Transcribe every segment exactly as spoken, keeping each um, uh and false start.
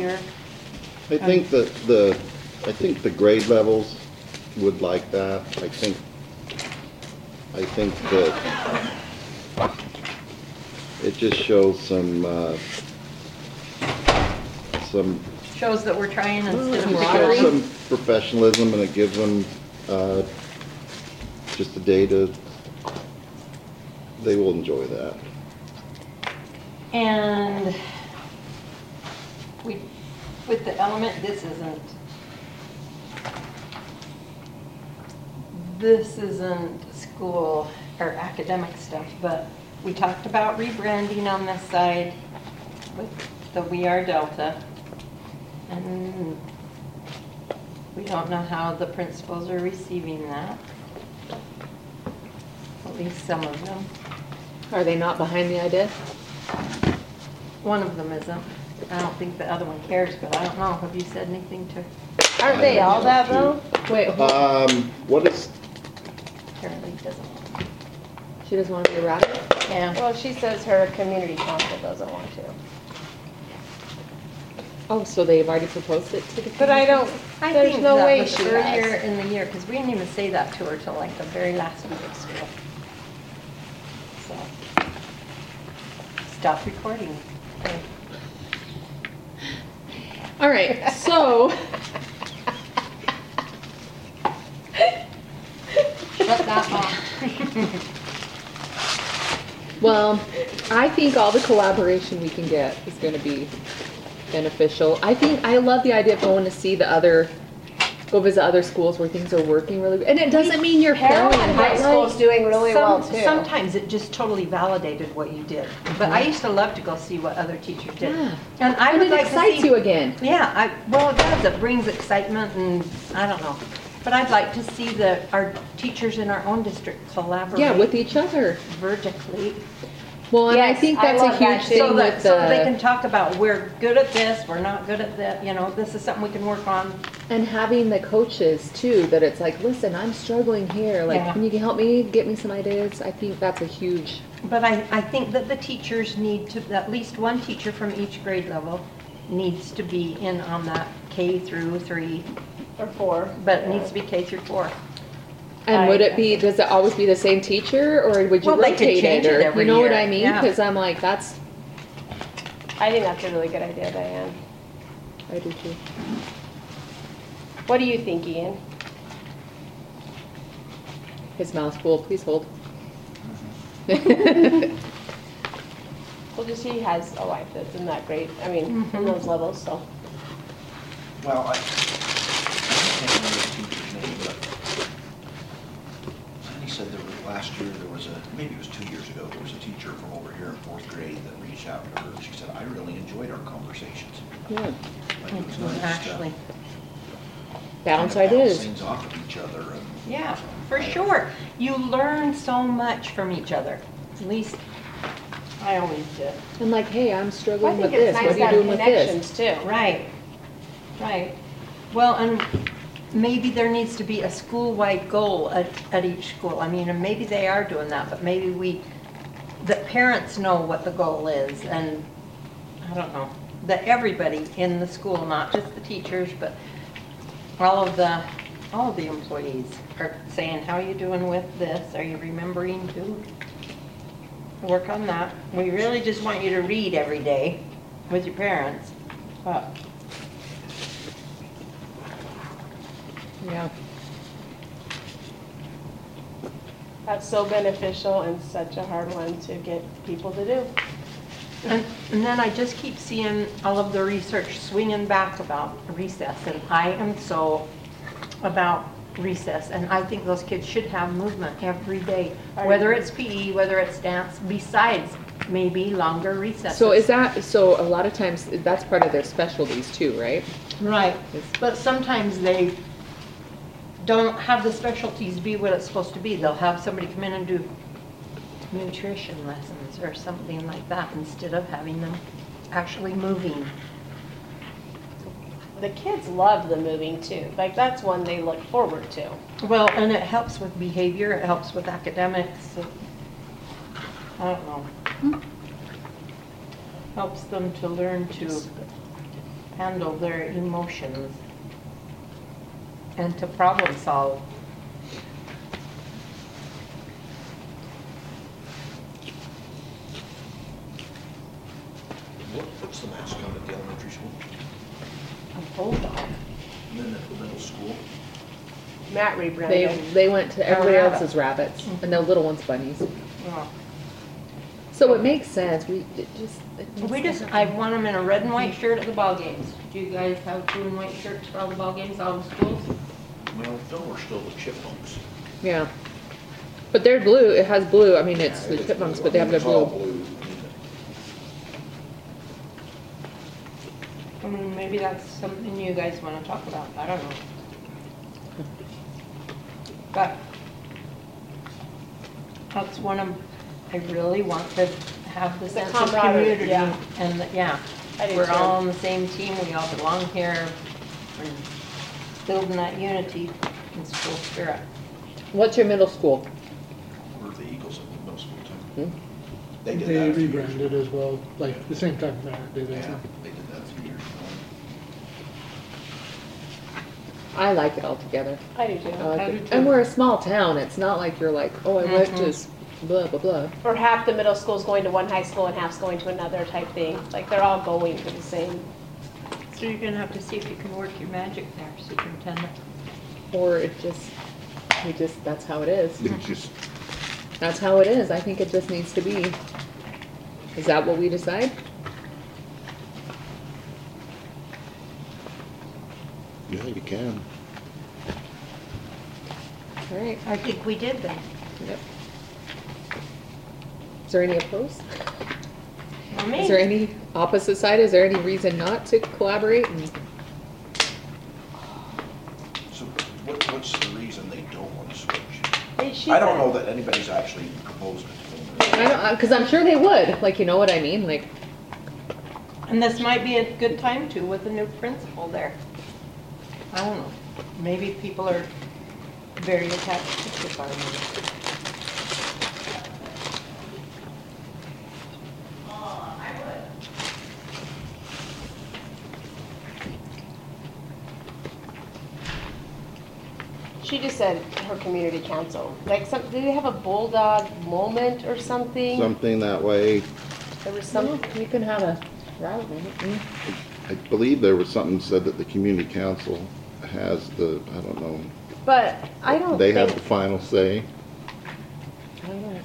year. I think that the, I think the grade levels would like that. I think, I think that it just shows some, uh, some, Shows that we're trying instead of it shows camaraderie. some professionalism, and it gives them, uh, just a day to, they will enjoy that. And we, with the element, this isn't, this isn't school or academic stuff, but we talked about rebranding on this side with the We Are Delta. And we don't know how the principals are receiving that. At least some of them. Are they not behind the idea? One of them isn't. I don't think the other one cares, but I don't know. Have you said anything to Aren't they all that though? Wait, hold on. Um, what is, Carolee? Doesn't. She doesn't want to be a rabbit? Yeah. Well, she says her community council doesn't want to. Oh, so they've already proposed it to the. But I don't, I there's think no that way was she earlier has. in the year, because we didn't even say that to her till like the very last week of school. So, stop recording. Okay. All right, so Shut that off. well, I think all the collaboration we can get is going to be beneficial. I think I love the idea of going to see the other, go visit other schools where things are working really. And it doesn't mean you're failing. Carrollton High but, School's like, doing really Some- well too. Sometimes it just totally validated what you did. But I used to love to go see what other teachers did. Yeah. And I and would it like to excites see. you again. Yeah, I, well, it does. It brings excitement and, I don't know. But I'd like to see the, our teachers in our own district collaborate. Yeah, with each other. Vertically. Well, and I Yes, think I that's a love that huge too. thing So that, with so they can the, talk about, we're good at this, we're not good at that, you know, this is something we can work on. and having the coaches too, that it's like, listen, I'm struggling here. Like, Yeah. can you help me? Get me some ideas. I think that's a huge. But I, I think that the teachers need to, at least one teacher from each grade level needs to be in on that K through three, Or four. but it needs to be K through four. And I- would it be, does it always be the same teacher, or would you Well, they could rotate change it? it Or, every you know what year, I mean? yeah. Because I'm like, that's, I think that's a really good idea, Diane. I do too. What do you think, Ian? His mouth's full, please hold. Well, just he has a wife that's in that grade, I mean, in Mhm. those levels, so. Well, I, I can't remember the teacher's name, but he said there was, last year, there was a, maybe it was two years ago, there was a teacher from over here in fourth grade that reached out to her. She said, I really enjoyed our conversations. Yeah. Like it was nice to Actually, Bounce kind of bounce ideas. things off of each other. And, yeah, for sure. You learn so much from each other. At least I always did. And like, hey, I'm I struggling with think it's this. nice What to are you have doing with this? connections too. Right, right. Well, and maybe there needs to be a school-wide goal at, at each school. I mean, and maybe they are doing that, but maybe we, that parents know what the goal is, and I don't know, that everybody in the school, not just the teachers, but all of the, all of the employees are saying, how are you doing with this? Are you remembering to work on that? We really just want you to read every day with your parents, but Yeah. That's so beneficial and such a hard one to get people to do. And, and then I just keep seeing all of the research swinging back about recess, and I am so about recess, and I think those kids should have movement every day, whether it's P E, whether it's dance, besides maybe longer recesses. So is that, so a lot of times, that's part of their specialties too, right? Right, but sometimes they don't have the specialties be what it's supposed to be. They'll have somebody come in and do nutrition lessons or something like that instead of having them actually moving. The kids love the moving too. Like that's one they look forward to. Well, and it helps with behavior, it helps with academics. it- I don't know. Helps them to learn to handle their emotions and to problem solve. What, what's the mascot at the elementary school? A bulldog. And then at the middle school? Matt They, rebranded. they went to, everybody rabbit. else's rabbits, and the little one's bunnies. Yeah. So it makes sense, we, it just. it needs We to just, happen. I want them in a red and white shirt at the ball games. Do you guys have blue and white shirts for all the ball games, all the schools? Well, no, we're still the Chipmunks. Yeah. But they're blue, it has blue, I mean, it's Yeah, the it is chipmunks, blue. but they have I their mean, it's all blue. blue. I mean, I mean, maybe that's something you guys want to talk about, I don't know. But that's one of, I really want to have the sense of camaraderie, community. yeah. And, the- yeah, I do we're too. all on the same team, we all belong here. We're building that unity and school spirit. What's your middle school? we're the Eagles at the middle school too. Hmm? They did They that a few years ago. rebranded as well, like the same time Matt did it. Yeah, they did that a few years ago. I like it all together. I do too. I like I it. do too. And we're a small town, it's not like you're like, oh, I went to Mhm. s- blah, blah, blah. Or half the middle school's going to one high school and half's going to another type thing. Like they're all going to the same. So you're gonna have to see if you can work your magic there, superintendent. Or it just, we just, that's how it is. It's just, That's how it is, I think it just needs to be. Is that what we decide? yeah, you can. All right, I think we did then. yep. Is there any opposed? For me. Is there any opposite side? Is there any reason not to collaborate? And So what, what's the reason they don't want to switch? They- she I don't said- know that anybody's actually proposed it to them. I don't, because I'm sure they would, like, you know what I mean? Like, And this might be a good time to with a new principal there. I don't know. Maybe people are very attached to the department. She just said her community council. Like some, did they have a bulldog moment or something? Something that way. There was some, some, you can have a route, maybe. I believe there was something said that the community council has the, I don't know, but I don't they have the think, final say. I don't know.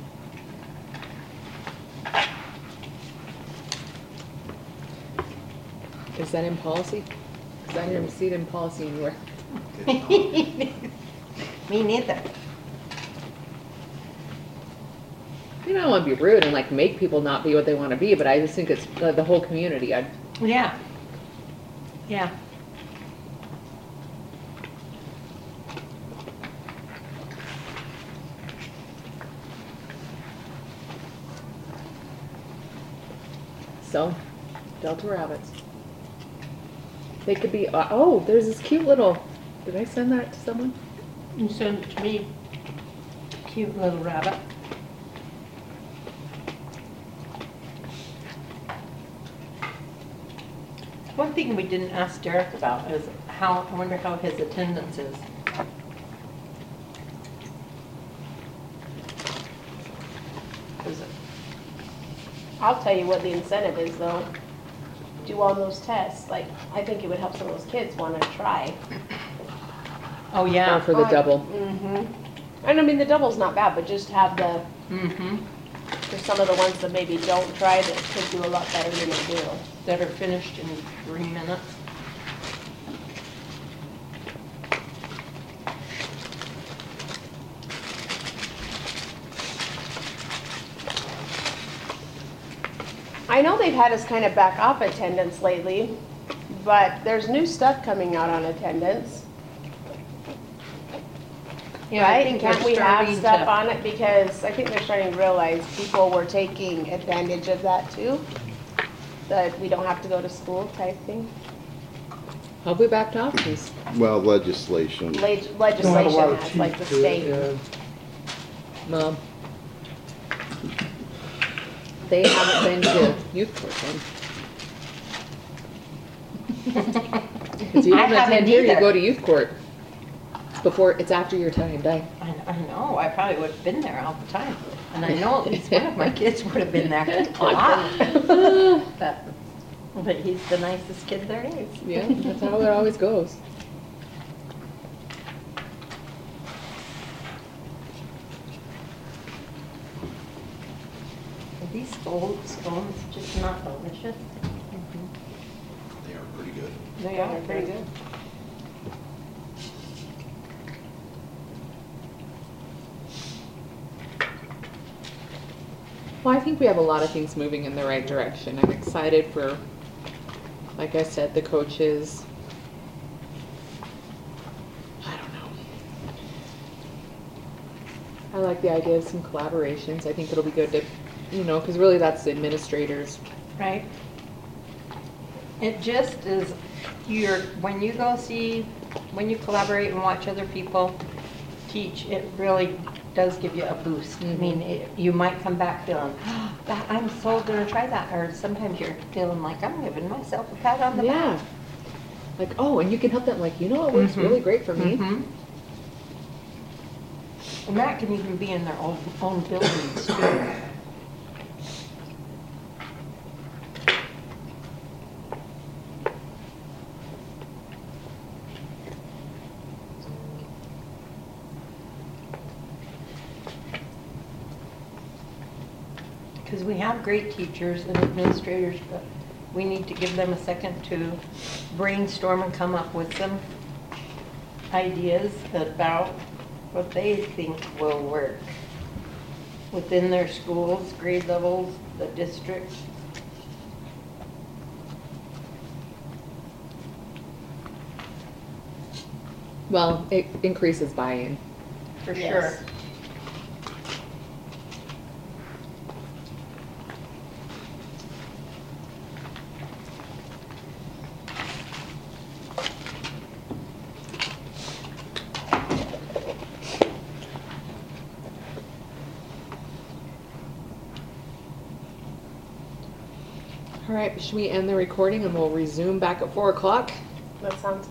Is that in policy? Because I didn't see it in policy anywhere. Me neither. You know, I don't want to be rude and like make people not be what they want to be, but I just think it's the, the whole community. I, Yeah. Yeah. so, Delta rabbits. They could be, uh, oh, there's this cute little, did I send that to someone? You sent it to me. Cute little rabbit. One thing we didn't ask Derek about is how, I wonder how his attendance is. Is it- I'll tell you what the incentive is though. Do all those tests. Like, I think it would help some of those kids want to try. Oh, Or yeah. for the Uh, double? Mm-hmm. And I mean, the double's not bad, but just have the, Mm-hmm. for some of the ones that maybe don't try that could do a lot better than they do. That are finished in three minutes. I know they've had us kind of back off attendance lately, but there's new stuff coming out on attendance, Yeah, I right? think Can't they're we have starting stuff to- on it? Because I think they're starting to realize people were taking advantage of that too. That we don't have to go to school type thing. Have we backed off? 'Cause Well, legislation. Leg- Don't have a Legislation lot of has, teeth like the to it, state. yeah. Mom. They haven't been to youth court then. Because you I don't haven't attend here, you either. go to youth court. It's before, it's after your time, die. I, I know, I probably would have been there all the time. And I know at least one of my kids would have been there a lot. But, but he's the nicest kid there is. Yeah, that's how it always goes. Are these old scones just not delicious? They are pretty good. They are pretty good. Well, I think we have a lot of things moving in the right direction. I'm excited for, like I said, the coaches. I don't know. I like the idea of some collaborations. I think it'll be good to, you know, because really that's the administrators. Right? It just is, you're, when you go see, when you collaborate and watch other people teach, it really does give you a boost. I mean, it, you might come back feeling, oh, that, I'm so gonna try that, or sometimes you're feeling like, I'm giving myself a pat on the Yeah. back. Like, oh, and you can help them, like, you know, it works Mhm. really great for me. Mhm. And that can even be in their own, own buildings too. Because we have great teachers and administrators, but we need to give them a second to brainstorm and come up with some ideas about what they think will work within their schools, grade levels, the district. Well, it increases buy-in. For sure. Yes. All right, should we end the recording and we'll resume back at four o'clock? That sounds